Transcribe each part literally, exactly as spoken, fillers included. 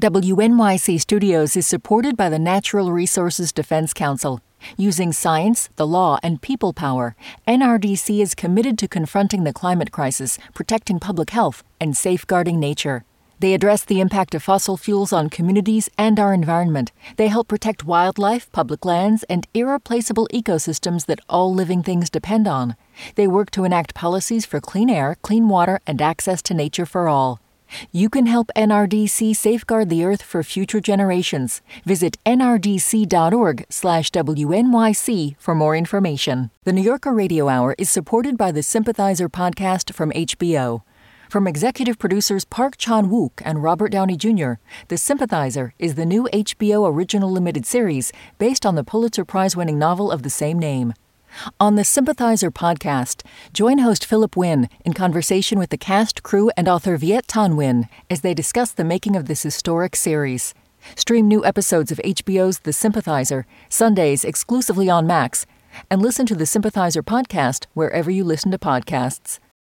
W N Y C Studios is supported by the Natural Resources Defense Council. Using science, the law, and people power, N R D C is committed to confronting the climate crisis, protecting public health, and safeguarding nature. They address the impact of fossil fuels on communities and our environment. They help protect wildlife, public lands, and irreplaceable ecosystems that all living things depend on. They work to enact policies for clean air, clean water, and access to nature for all. You can help N R D C safeguard the Earth for future generations. Visit nrdc.org slash WNYC for more information. The New Yorker Radio Hour is supported by the Sympathizer podcast from H B O. From executive producers Park Chan-wook and Robert Downey Junior, The Sympathizer is the new H B O original limited series based on the Pulitzer Prize-winning novel of the same name. On the Sympathizer podcast, join host Philip Wynn in conversation with the cast, crew, and author Viet Thanh Nguyen as they discuss the making of this historic series. Stream new episodes of H B O's The Sympathizer, Sundays exclusively on Max, and listen to the Sympathizer podcast wherever you listen to podcasts.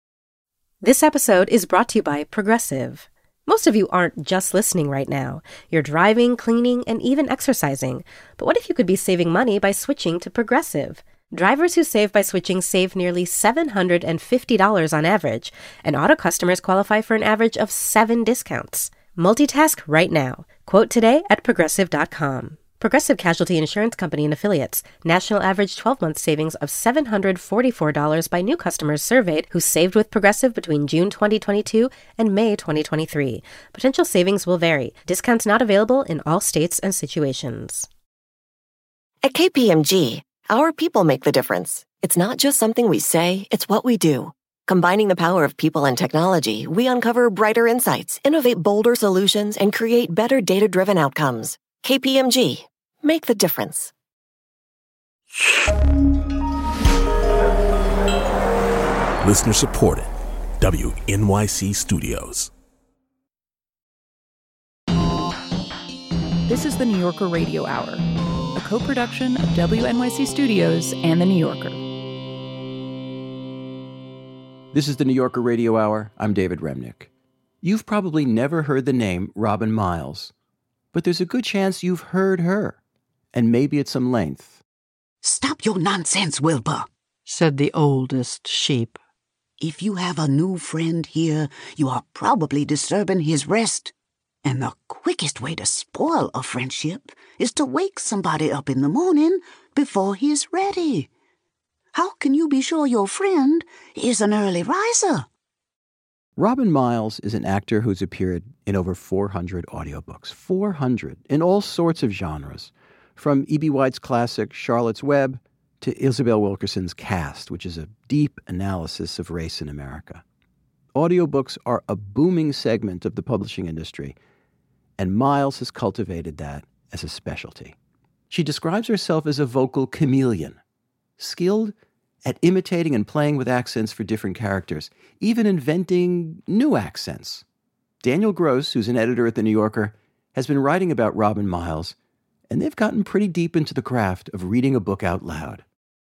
This episode is brought to you by Progressive. Most of you aren't just listening right now. You're driving, cleaning, and even exercising. But what if you could be saving money by switching to Progressive? Drivers who save by switching save nearly seven hundred fifty dollars on average, and auto customers qualify for an average of seven discounts. Multitask right now. Quote today at progressive dot com. Progressive Casualty Insurance Company and Affiliates. National average twelve-month savings of seven hundred forty-four dollars by new customers surveyed who saved with Progressive between June twenty twenty-two and May twenty twenty-three. Potential savings will vary. Discounts not available in all states and situations. At K P M G, our people make the difference. It's not just something we say, it's what we do. Combining the power of people and technology, we uncover brighter insights, innovate bolder solutions, and create better data-driven outcomes. K P M G. Make the difference. Listener supported. W N Y C Studios. This is the New Yorker Radio Hour, a co-production of W N Y C Studios and The New Yorker. This is the New Yorker Radio Hour. I'm David Remnick. You've probably never heard the name Robin Miles, but there's a good chance you've heard her, and maybe at some length. "Stop your nonsense, Wilbur," said the oldest sheep. "If you have a new friend here, you are probably disturbing his rest. And the quickest way to spoil a friendship is to wake somebody up in the morning before he's ready. How can you be sure your friend is an early riser?" Robin Miles is an actor who's appeared in over four hundred audiobooks. four hundred, in all sorts of genres. From E B. White's classic Charlotte's Web to Isabel Wilkerson's Caste, which is a deep analysis of race in America. Audiobooks are a booming segment of the publishing industry, and Miles has cultivated that as a specialty. She describes herself as a vocal chameleon, skilled at imitating and playing with accents for different characters, even inventing new accents. Daniel Gross, who's an editor at The New Yorker, has been writing about Robin Miles, and they've gotten pretty deep into the craft of reading a book out loud.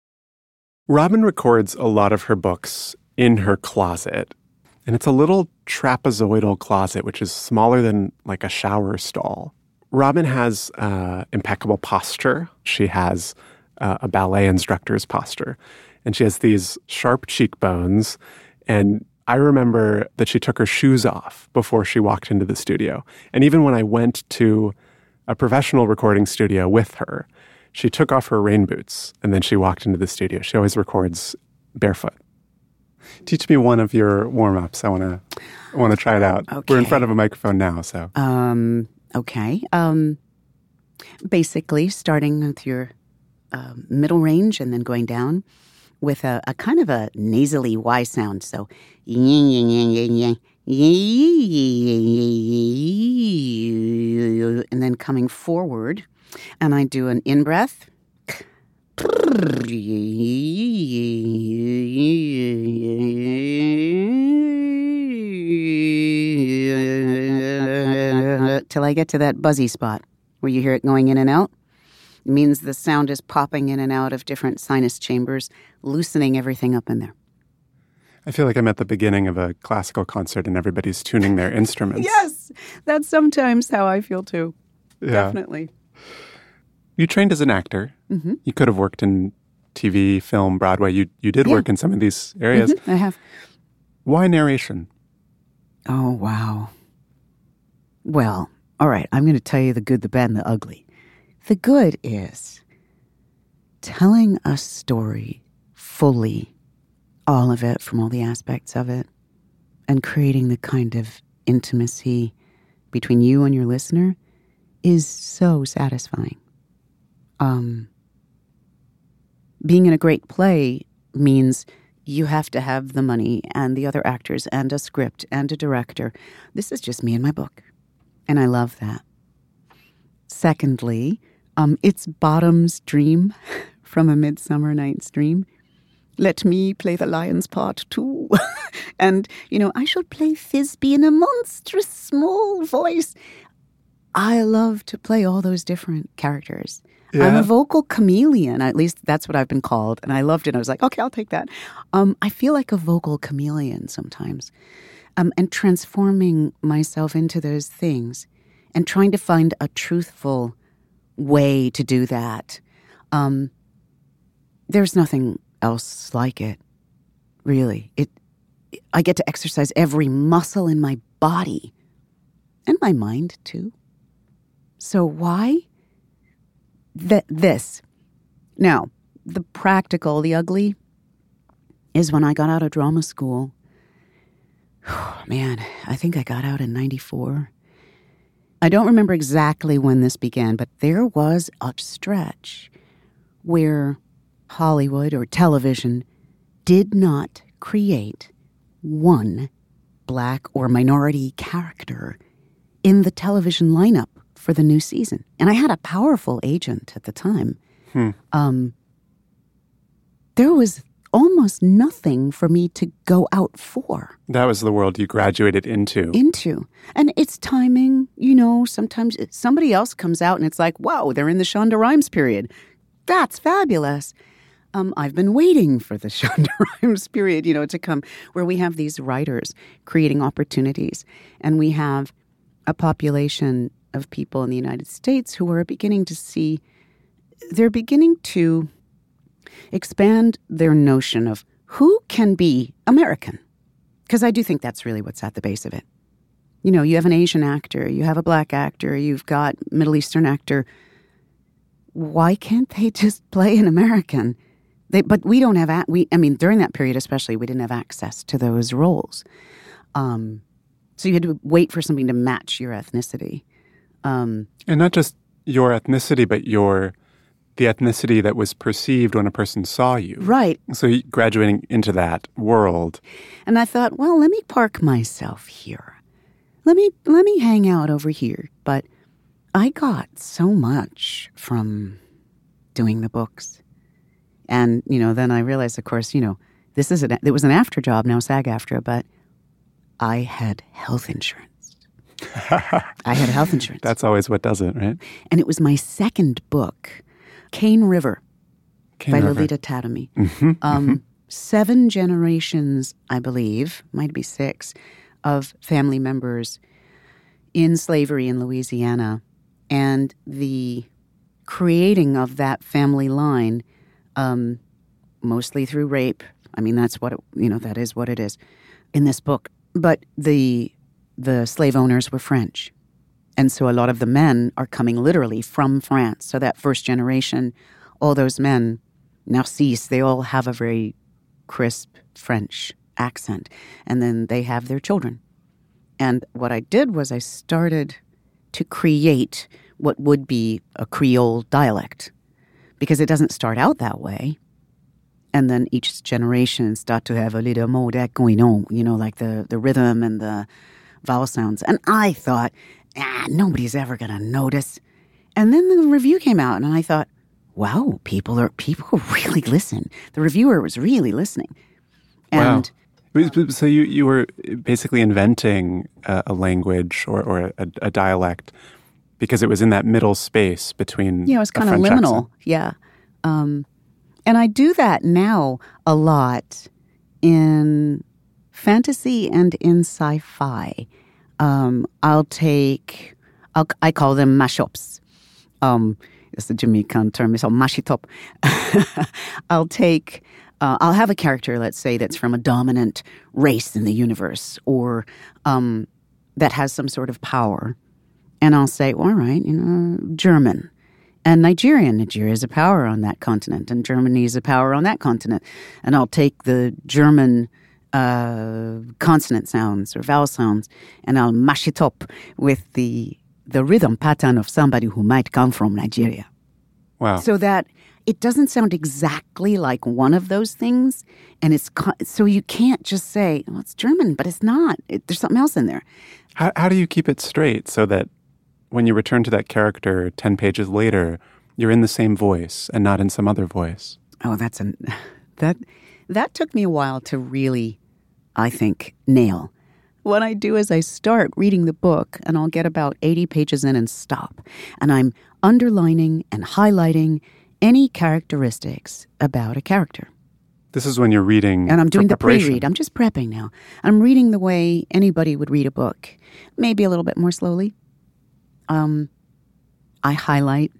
Robin records a lot of her books in her closet, and it's a little trapezoidal closet, which is smaller than like a shower stall. Robin has uh, impeccable posture. She has uh, a ballet instructor's posture, and she has these sharp cheekbones. And I remember that she took her shoes off before she walked into the studio. And even when I went to a professional recording studio with her, she took off her rain boots and then she walked into the studio. She always records barefoot. Teach me one of your warm-ups. I want to I want to try it out. Okay. We're in front of a microphone now, so. Um, okay. Um, basically, starting with your uh, middle range and then going down with a, a kind of a nasally Y sound. So, and then coming forward, and I do an in-breath. Till I get to that buzzy spot where you hear it going in and out. It means the sound is popping in and out of different sinus chambers, loosening everything up in there. I feel like I'm at the beginning of a classical concert and everybody's tuning their instruments. Yes, that's sometimes how I feel too. Yeah. Definitely. You trained as an actor. Mm-hmm. You could have worked in T V, film, Broadway. You you did Yeah. work in some of these areas. Mm-hmm. I have. Why narration? Oh, wow. Well, all right, I'm going to tell you the good, the bad, and the ugly. The good is telling a story fully, all of it, from all the aspects of it, and creating the kind of intimacy between you and your listener is so satisfying. Um, being in a great play means you have to have the money and the other actors and a script and a director. This is just me and my book, and I love that. Secondly, um, it's Bottom's dream from A Midsummer Night's Dream. Let me play the lion's part too. And, you know, I shall play Thisbe in a monstrous small voice. I love to play all those different characters. Yeah. I'm a vocal chameleon. At least that's what I've been called. And I loved it. I was like, okay, I'll take that. Um, I feel like a vocal chameleon sometimes. Um, and transforming myself into those things and trying to find a truthful way to do that. Um, there's nothing else like it, really. It, I get to exercise every muscle in my body and my mind, too. So why? Th- this. Now, the practical, the ugly, is when I got out of drama school. Man, I think I got out in ninety-four. I don't remember exactly when this began, but there was a stretch where Hollywood or television did not create one black or minority character in the television lineup for the new season. And I had a powerful agent at the time. Hmm. Um, there was almost nothing for me to go out for. That was the world you graduated into. Into. And it's timing, you know, sometimes it, somebody else comes out and it's like, wow, they're in the Shonda Rhimes period. That's fabulous. Um, I've been waiting for the Shonda Rhimes period, you know, to come, where we have these writers creating opportunities. And we have a population of people in the United States who are beginning to see, they're beginning to expand their notion of who can be American. Because I do think that's really what's at the base of it. You know, you have an Asian actor, you have a black actor, you've got Middle Eastern actor. Why can't they just play an American? They, but we don't have, we. I mean, during that period especially, we didn't have access to those roles. Um, so you had to wait for something to match your ethnicity. Um, and not just your ethnicity, but your the ethnicity that was perceived when a person saw you. Right. So you- graduating into that world. And I thought, well, let me park myself here. Let me let me hang out over here. But I got so much from doing the books. And, you know, then I realized, of course, you know, this is an, it was an after job, now SAG-AFTRA, but I had health insurance. I had health insurance. That's always what does it, right? And it was my second book, Cane River, Cane by River. Lolita Tatamy. Mm-hmm, um, mm-hmm. Seven generations, I believe, might be six, of family members in slavery in Louisiana. And the creating of that family line, um, mostly through rape. I mean, that's what, it, you know, that is what it is in this book. But the the slave owners were French. And so a lot of the men are coming literally from France. So that first generation, all those men, Narcisse, they all have a very crisp French accent. And then they have their children. And what I did was I started to create what would be a Creole dialect, because it doesn't start out that way. And then each generation start to have a little more that going on, you know, like the, the rhythm and the vowel sounds. And I thought, ah, nobody's ever going to notice. And then the review came out, and I thought, wow, people are people really listen. The reviewer was really listening. And wow. So you, you were basically inventing a, a language or, or a, a dialect because it was in that middle space between yeah, it was kind of French liminal. accent. Yeah. Um, and I do that now a lot in fantasy and in sci-fi. Um, I'll take, I'll, I call them mashups. Um, it's the Jamaican term, it's all mash it up. I'll take, uh, I'll have a character, let's say, that's from a dominant race in the universe, or um, that has some sort of power. And I'll say, well, all right, you know, German and Nigerian. Nigeria is a power on that continent, and Germany is a power on that continent. And I'll take the German uh, consonant sounds or vowel sounds, and I'll mash it up with the the rhythm pattern of somebody who might come from Nigeria. Wow. So that it doesn't sound exactly like one of those things, and it's co- so you can't just say, well, it's German, but it's not. It, there's something else in there. How, how do you keep it straight so that when you return to that character ten pages later, you're in the same voice and not in some other voice? Oh, that's an that that took me a while to really, I think, nail. What I do is I start reading the book, and I'll get about eighty pages in and stop. And I'm underlining and highlighting any characteristics about a character. This is when you're reading And I'm doing the preparation. pre-read. I'm just prepping now. I'm reading the way anybody would read a book, maybe a little bit more slowly. Um, I highlight,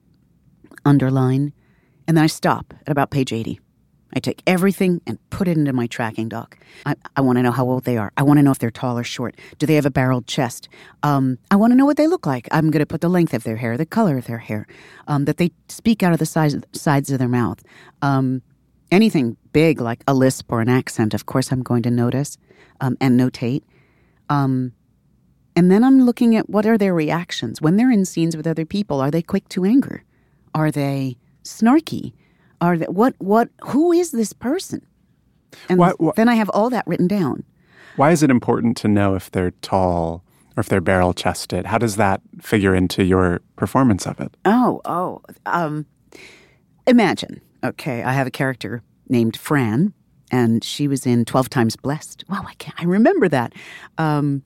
underline, and then I stop at about page eighty. I take everything and put it into my tracking doc. I, I want to know how old they are. I want to know if they're tall or short. Do they have a barreled chest? Um, I want to know what they look like. I'm going to put the length of their hair, the color of their hair, um, that they speak out of the sides, sides of their mouth. Um, anything big like a lisp or an accent, of course, I'm going to notice um, and notate. Um, and then I'm looking at what are their reactions. When they're in scenes with other people, are they quick to anger? Are they snarky? Are they, what, what, who is this person? And Why- why- then I have all that written down. Why is it important to know if they're tall or if they're barrel-chested? How does that figure into your performance of it? Oh, oh. Um, imagine, okay, I have a character named Fran, and she was in twelve Times Blessed. Wow, I can't, I remember that. Um,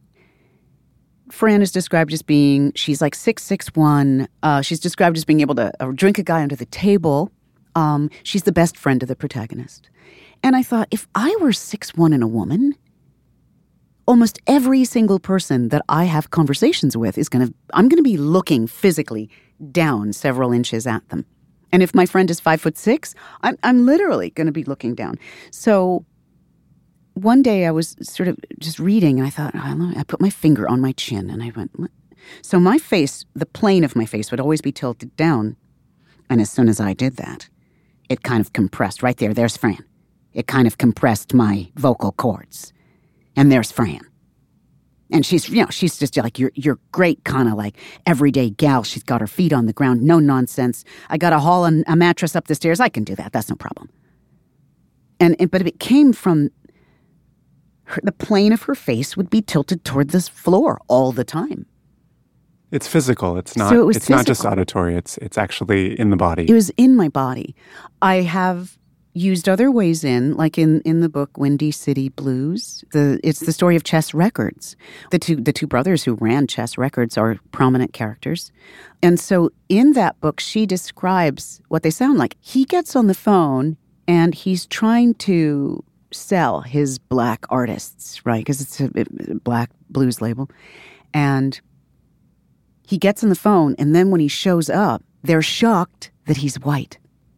Fran is described as being, she's like six six one. Uh, she's described as being able to uh, drink a guy under the table. Um, she's the best friend of the protagonist. And I thought, if I were six one and a woman, almost every single person that I have conversations with is going to, I'm going to be looking physically down several inches at them. And if my friend is five foot six, I'm, I'm literally going to be looking down. So one day I was sort of just reading, and I thought, oh, I put my finger on my chin, and I went, so my face, the plane of my face would always be tilted down. And as soon as I did that, it kind of compressed. Right there, there's Fran. It kind of compressed my vocal cords. And there's Fran. And she's, you know, she's just like your your great kind of like everyday gal. She's got her feet on the ground, no nonsense. I got to haul a, a mattress up the stairs. I can do that. That's no problem. And, and but it came from her, the plane of her face would be tilted toward this floor all the time. It's physical. It's not. So it was it's not just physical. auditory. It's it's actually in the body. It was in my body. I have used other ways in, like in, in the book Windy City Blues. The it's the story of Chess Records. The two the two brothers who ran Chess Records are prominent characters. And so in that book, she describes what they sound like. He gets on the phone and he's trying to sell his black artists, right? Because it's a, a black blues label. And he gets on the phone, and then when he shows up, they're shocked that he's white.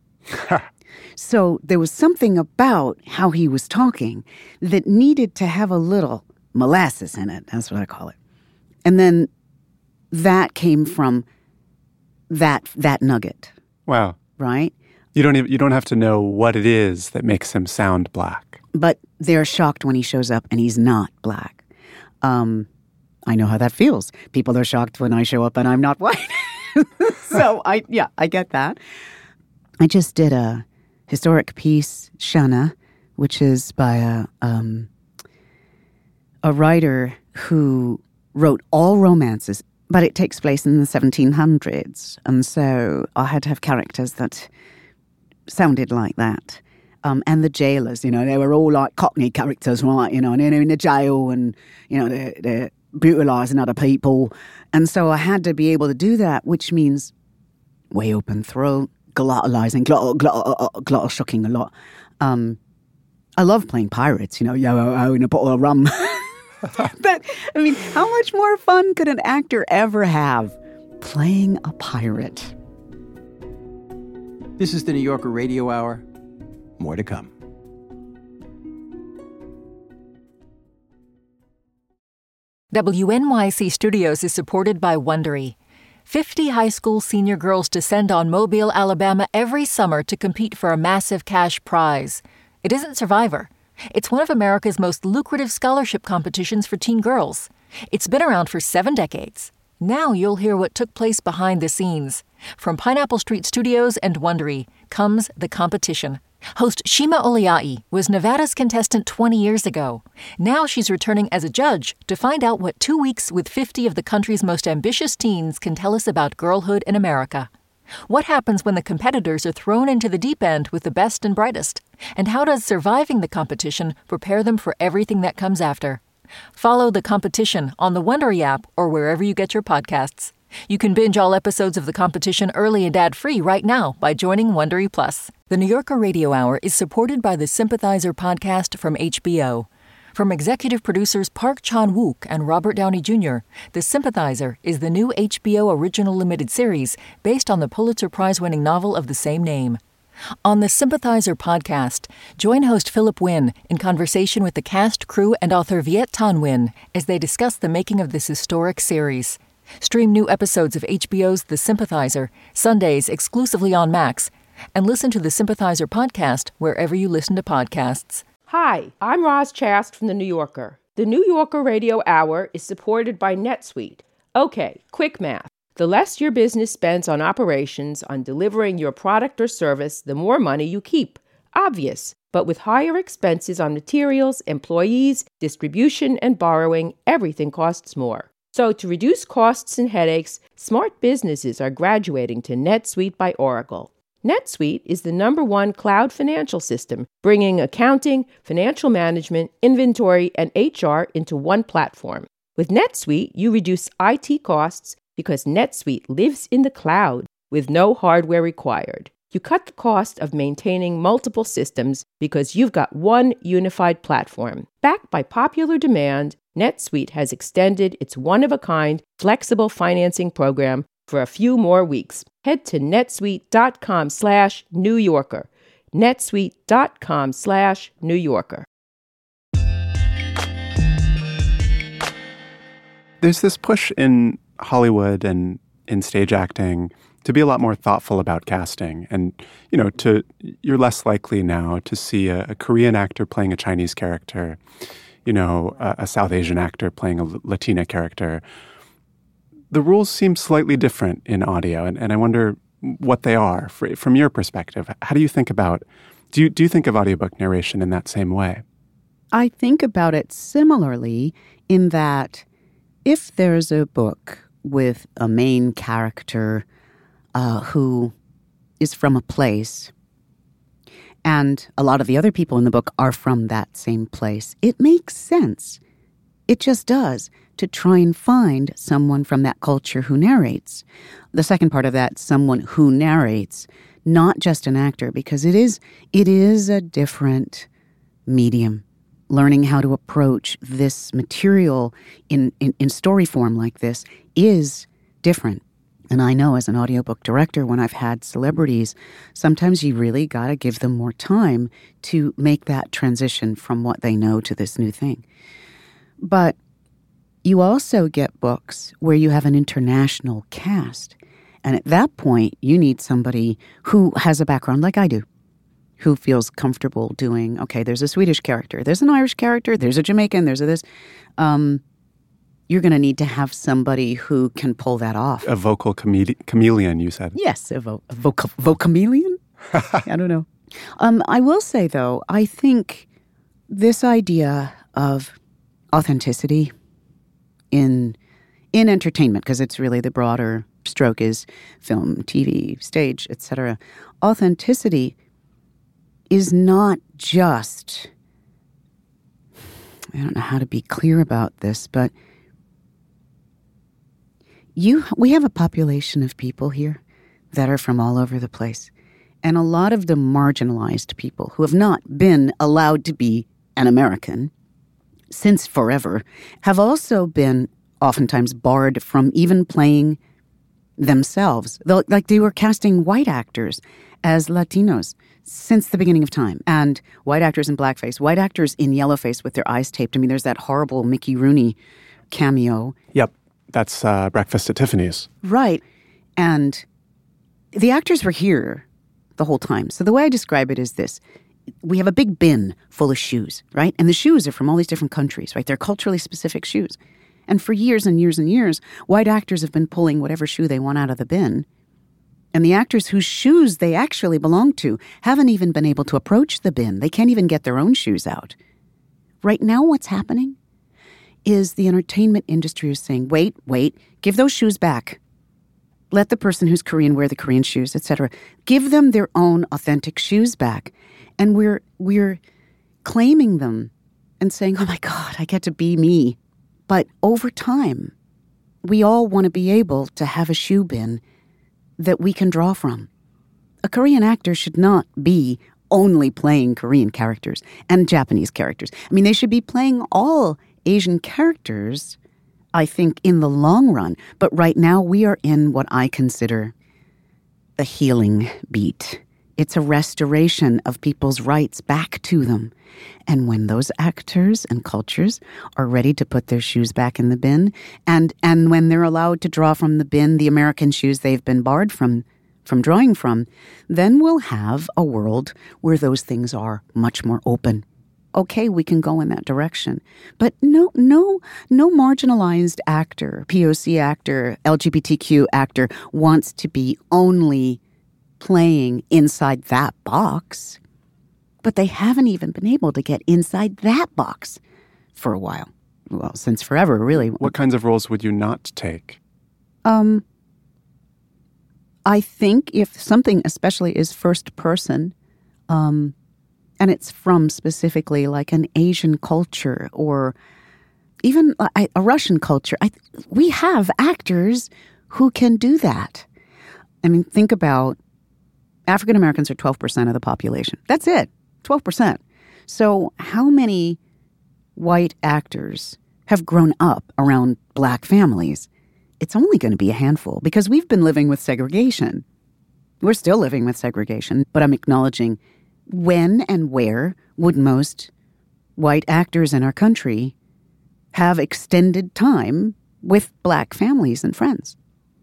So there was something about how he was talking that needed to have a little molasses in it. That's what I call it. And then that came from that that nugget, Wow. right? You don't even, you don't have to know what it is that makes him sound black. But they're shocked when he shows up and he's not black. Um, I know how that feels. People are shocked when I show up and I'm not white. So I, yeah, I get that. I just did a historic piece, Shana, which is by a um, a writer who wrote all romances, but it takes place in the seventeen hundreds, and so I had to have characters that sounded like that. Um, and the jailers, you know, they were all like Cockney characters, right? You know, and they're in the jail, and you know, they're, they're brutalizing other people, and so I had to be able to do that, which means way open throat, glottalizing, glottal, glottal, glottal shucking a lot, um, I love playing pirates, you know, yeah, uh, in a bottle of rum. But, I mean, how much more fun could an actor ever have playing a pirate? This is the New Yorker Radio Hour. More to come. W N Y C Studios is supported by Wondery. Fifty high school senior girls descend on Mobile, Alabama every summer to compete for a massive cash prize. It isn't Survivor. It's one of America's most lucrative scholarship competitions for teen girls. It's been around for seven decades. Now you'll hear what took place behind the scenes. From Pineapple Street Studios and Wondery comes The Competition. Host Shima Oliai was Nevada's contestant twenty years ago. Now she's returning as a judge to find out what two weeks with fifty of the country's most ambitious teens can tell us about girlhood in America. What happens when the competitors are thrown into the deep end with the best and brightest? And how does surviving the competition prepare them for everything that comes after? Follow The Competition on the Wondery app or wherever you get your podcasts. You can binge all episodes of The Competition early and ad-free right now by joining Wondery Plus. The New Yorker Radio Hour is supported by the Sympathizer podcast from H B O. From executive producers Park Chan-wook and Robert Downey Junior, The Sympathizer is the new H B O original limited series based on the Pulitzer Prize-winning novel of the same name. On the Sympathizer podcast, join host Philip Wynn in conversation with the cast, crew, and author Viet Thanh Nguyen as they discuss the making of this historic series. Stream new episodes of H B O's The Sympathizer, Sundays exclusively on Max, and listen to the Sympathizer podcast wherever you listen to podcasts. Hi, I'm Roz Chast from The New Yorker. The New Yorker Radio Hour is supported by NetSuite. Okay, quick math. The less your business spends on operations, on delivering your product or service, the more money you keep. Obvious. But with higher expenses on materials, employees, distribution, and borrowing, everything costs more. So to reduce costs and headaches, smart businesses are graduating to NetSuite by Oracle. NetSuite is the number one cloud financial system, bringing accounting, financial management, inventory, and H R into one platform. With NetSuite, you reduce I T costs because NetSuite lives in the cloud with no hardware required. You cut the cost of maintaining multiple systems because you've got one unified platform. Backed by popular demand, NetSuite has extended its one-of-a-kind flexible financing program for a few more weeks. Head to netsuite.com slash New Yorker. netsuite.com slash New Yorker. There's this push in Hollywood and in stage acting to be a lot more thoughtful about casting. And, you know, to you're less likely now to see a, a Korean actor playing a Chinese character, you know, a, a South Asian actor playing a Latina character. The rules seem slightly different in audio, and, and I wonder what they are for, from your perspective. How do you think about, do you, do you think of audiobook narration in that same way? I think about it similarly in that if there's a book with a main character uh, who is from a place, and a lot of the other people in the book are from that same place, it makes sense. It just does, to try and find someone from that culture who narrates. The second part of that, someone who narrates, not just an actor, because it is it is a different medium. Learning how to approach this material in, in, in story form like this is different. And I know as an audiobook director, when I've had celebrities, sometimes you really got to give them more time to make that transition from what they know to this new thing. But you also get books where you have an international cast. And at that point, you need somebody who has a background like I do, who feels comfortable doing, okay, there's a Swedish character, there's an Irish character, there's a Jamaican, there's a this. Um, you're going to need to have somebody who can pull that off. A vocal chame- chameleon, you said. Yes, a, vo- a vocal vocameleon? I don't know. Um, I will say, though, I think this idea of authenticity in in entertainment, because it's really the broader stroke is film, T V, stage, et cetera. Authenticity is not just, I don't know how to be clear about this, but you we have a population of people here that are from all over the place. And a lot of the marginalized people who have not been allowed to be an American since forever have also been oftentimes barred from even playing themselves. They'll, like they were casting white actors as Latinos since the beginning of time, and white actors in blackface, white actors in yellowface with their eyes taped. I mean, there's that horrible Mickey Rooney cameo. Yep, that's uh, Breakfast at Tiffany's. Right. And the actors were here the whole time. So the way I describe it is this. We have a big bin full of shoes, right? And the shoes are from all these different countries, right? They're culturally specific shoes. And for years and years and years, white actors have been pulling whatever shoe they want out of the bin. And the actors whose shoes they actually belong to haven't even been able to approach the bin. They can't even get their own shoes out. Right now, what's happening is the entertainment industry is saying, wait, wait, give those shoes back. Let the person who's Korean wear the Korean shoes, et cetera. Give them their own authentic shoes back. And we're we're claiming them and saying, oh my God, I get to be me. But over time, we all want to be able to have a shoe bin that we can draw from. A Korean actor should not be only playing Korean characters and Japanese characters. I mean, they should be playing all Asian characters, I think, in the long run. But right now, we are in what I consider a healing beat. It's a restoration of people's rights back to them. And when those actors and cultures are ready to put their shoes back in the bin, and, and when they're allowed to draw from the bin the American shoes they've been barred from, from drawing from, then we'll have a world where those things are much more open. Okay, we can go in that direction. But no, no, no marginalized actor, P O C actor, L G B T Q actor wants to be only playing inside that box. But they haven't even been able to get inside that box for a while. Well, since forever, really. What kinds of roles would you not take? Um, I think if something especially is first person, um, and it's from specifically like an Asian culture or even a, a Russian culture, I, we have actors who can do that. I mean, think about African Americans are twelve percent of the population. That's it, twelve percent. So how many white actors have grown up around black families? It's only going to be a handful because we've been living with segregation. We're still living with segregation, but I'm acknowledging when and where would most white actors in our country have extended time with black families and friends?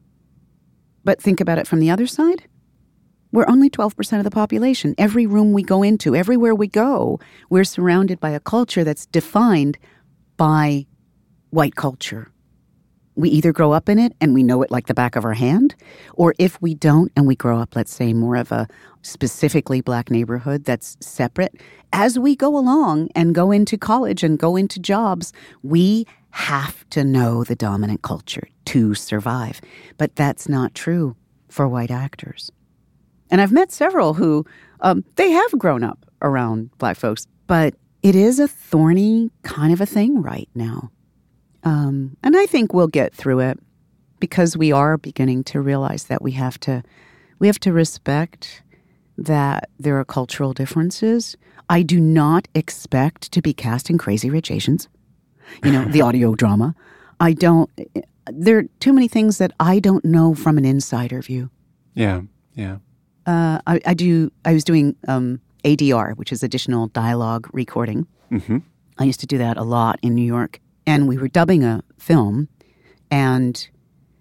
But think about it from the other side. We're only twelve percent of the population. Every room we go into, everywhere we go, we're surrounded by a culture that's defined by white culture. We either grow up in it and we know it like the back of our hand, or if we don't and we grow up, let's say, more of a specifically black neighborhood that's separate, as we go along and go into college and go into jobs, we have to know the dominant culture to survive. But that's not true for white actors. And I've met several who, um, they have grown up around black folks, but it is a thorny kind of a thing right now. Um, and I think we'll get through it because we are beginning to realize that we have to, we have to respect that there are cultural differences. I do not expect to be cast in Crazy Rich Asians, you know, the audio drama. I don't, there are too many things that I don't know from an insider view. Yeah, yeah. Uh, I, I do. I was doing um, A D R, which is additional dialogue recording. Mm-hmm. I used to do that a lot in New York. And we were dubbing a film, and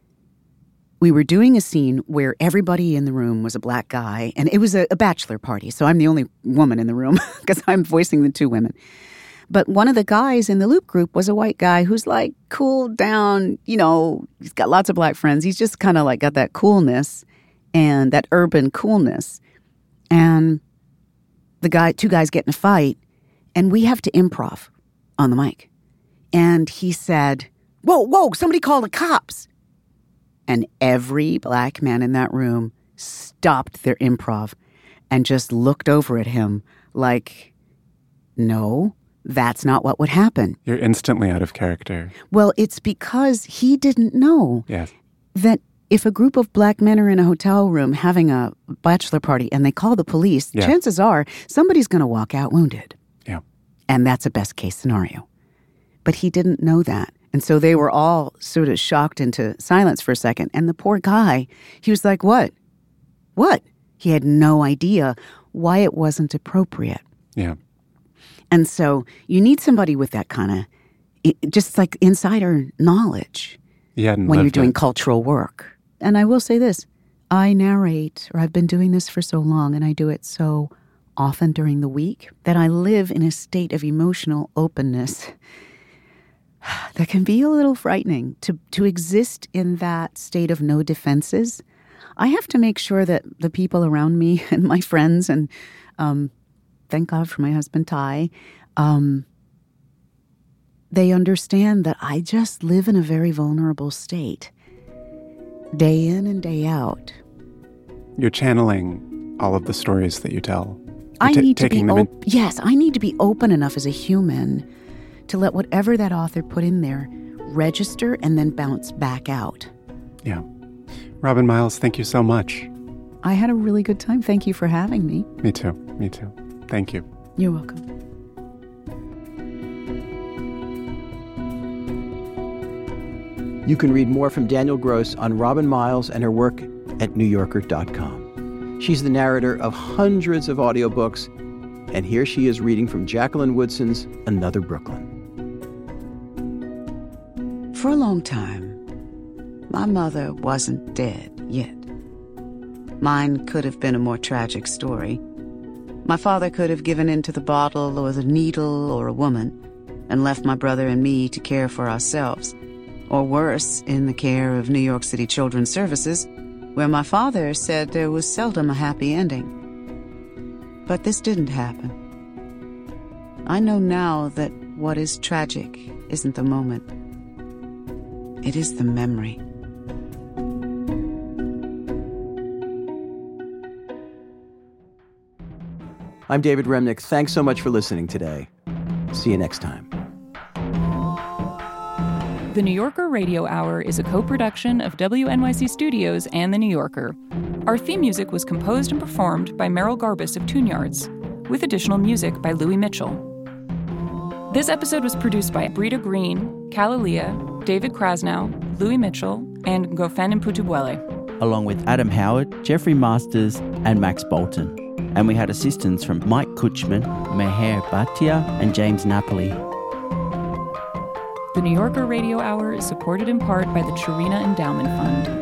we were doing a scene where everybody in the room was a black guy, and it was a, a bachelor party. So I'm the only woman in the room because I'm voicing the two women. But one of the guys in the loop group was a white guy who's like cool down, you know, he's got lots of black friends. He's just kind of like got that coolness and that urban coolness. And the guy, two guys get in a fight, and we have to improv on the mic. And he said, whoa, whoa, somebody call the cops. And every black man in that room stopped their improv and just looked over at him like, no, that's not what would happen. You're instantly out of character. Well, it's because he didn't know yes. that if a group of black men are in a hotel room having a bachelor party and they call the police, yeah. chances are somebody's going to walk out wounded. Yeah. And that's a best case scenario. But he didn't know that. And so they were all sort of shocked into silence for a second. And the poor guy, he was like, what? What? He had no idea why it wasn't appropriate. Yeah. And so you need somebody with that kind of, just like insider knowledge when you're doing it. cultural work. And I will say this, I narrate, or I've been doing this for so long, and I do it so often during the week, that I live in a state of emotional openness that can be a little frightening. To, to exist in that state of no defenses, I have to make sure that the people around me and my friends, and um, thank God for my husband, Ty, um, they understand that I just live in a very vulnerable state, day in and day out. You're channeling all of the stories that you tell. I t- need to be op- op- yes, I need to be open enough as a human to let whatever that author put in there register and then bounce back out. Yeah. Robin Miles, thank you so much. I had a really good time. Thank you for having me. Me too. Me too. Thank you. You're welcome. You can read more from Daniel Gross on Robin Miles and her work at new yorker dot com. She's the narrator of hundreds of audiobooks, and here she is reading from Jacqueline Woodson's Another Brooklyn. For a long time, my mother wasn't dead yet. Mine could have been a more tragic story. My father could have given in to the bottle or the needle or a woman and left my brother and me to care for ourselves. Or worse, in the care of New York City Children's Services, where my father said there was seldom a happy ending. But this didn't happen. I know now that what is tragic isn't the moment. It is the memory. I'm David Remnick. Thanks so much for listening today. See you next time. The New Yorker Radio Hour is a co-production of W N Y C Studios and The New Yorker. Our theme music was composed and performed by Merrill Garbus of Tune Yards, with additional music by Louis Mitchell. This episode was produced by Brita Green, Kalalia, David Krasnow, Louis Mitchell, and Gofen Mputubwele. Along with Adam Howard, Jeffrey Masters, and Max Bolton. And we had assistance from Mike Kutchman, Meher Bhatia, and James Napoli. The New Yorker Radio Hour is supported in part by the Chirina Endowment Fund.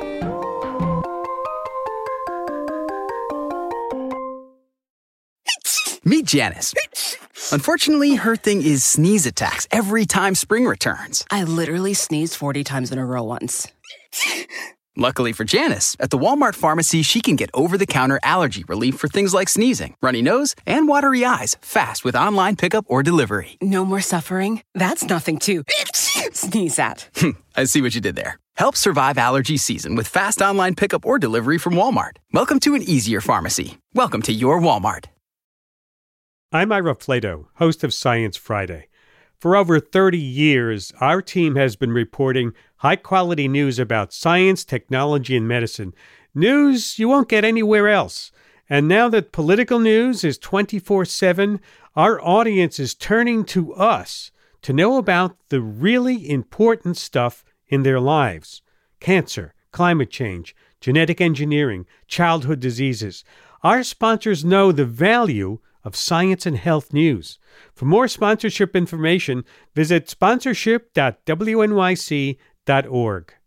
Meet Janice. Unfortunately, her thing is sneeze attacks every time spring returns. I literally sneezed forty times in a row once. Luckily for Janice, at the Walmart pharmacy, she can get over-the-counter allergy relief for things like sneezing, runny nose, and watery eyes fast with online pickup or delivery. No more suffering? That's nothing to sneeze at. I see what you did there. Help survive allergy season with fast online pickup or delivery from Walmart. Welcome to an easier pharmacy. Welcome to your Walmart. I'm Ira Flato, host of Science Friday. For over thirty years, our team has been reporting high-quality news about science, technology, and medicine. News you won't get anywhere else. And now that political news is twenty-four seven, our audience is turning to us to know about the really important stuff in their lives. Cancer, climate change, genetic engineering, childhood diseases. Our sponsors know the value of science and health news. For more sponsorship information, visit sponsorship dot w n y c dot org.